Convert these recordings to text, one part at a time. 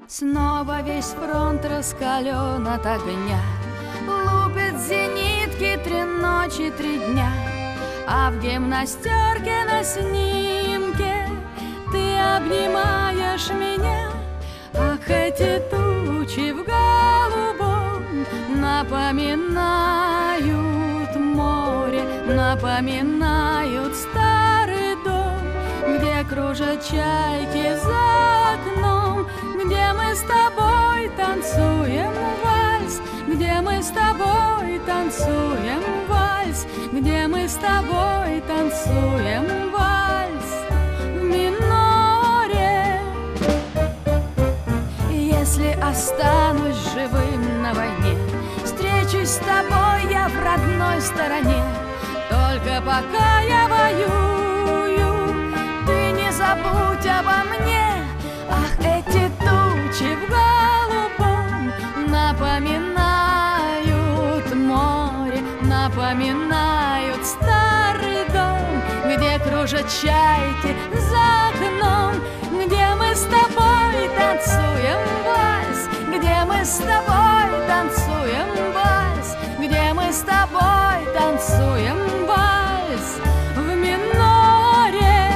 Снова весь фронт раскален от огня, лупит зенитки 3 ночи, 3 дня. А в гимнастерке на снимке ты обнимаешь меня. Ах, эти тучи в голубом напоминают море, напоминают старый дом, где кружат чайки за окном, где мы с тобой танцуем вальс, где мы с тобой танцуем вальс, где мы с тобой танцуем вальс в миноре. Если останусь живым на войне, встречусь с тобой я в родной стороне. Только пока я воюю, ты не забудь обо мне. Ах, эти тучи в голубом напоминают море, напоминают старый дом, где кружат чайки за окном, где мы с тобой танцуем вальс, где мы с тобой танцуем вальс, где мы с тобой танцуем вальс в миноре.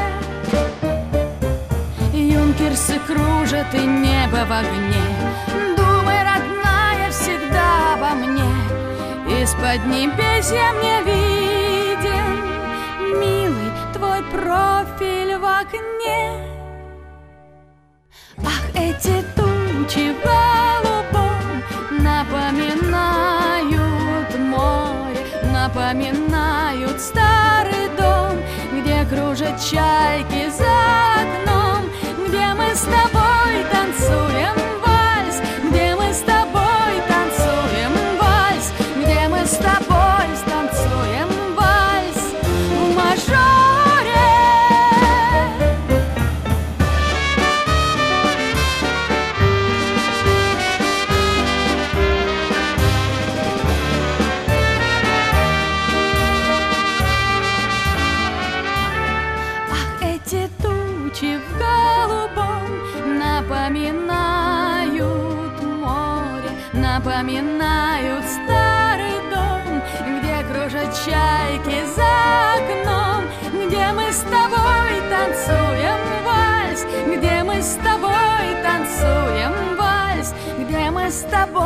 Юнкерсы кружат и небо в огне, думай, родная, всегда обо мне. Из-под небесья мне виден, милый, твой профиль в окне. Ах, эти тучи в голубом напоминают море, напоминают старый дом, где кружат чайки за окном, где мы с тобой танцуем вальс, где мы с тобой танцуем вальс, где мы с тобой танцуем вальс в мажоре. Ах, эти тучи в голубом напоминают море, напоминают старый дом, где кружат чайки за окном, где мы с тобой танцуем вальс, где мы с тобой танцуем вальс, где мы с тобой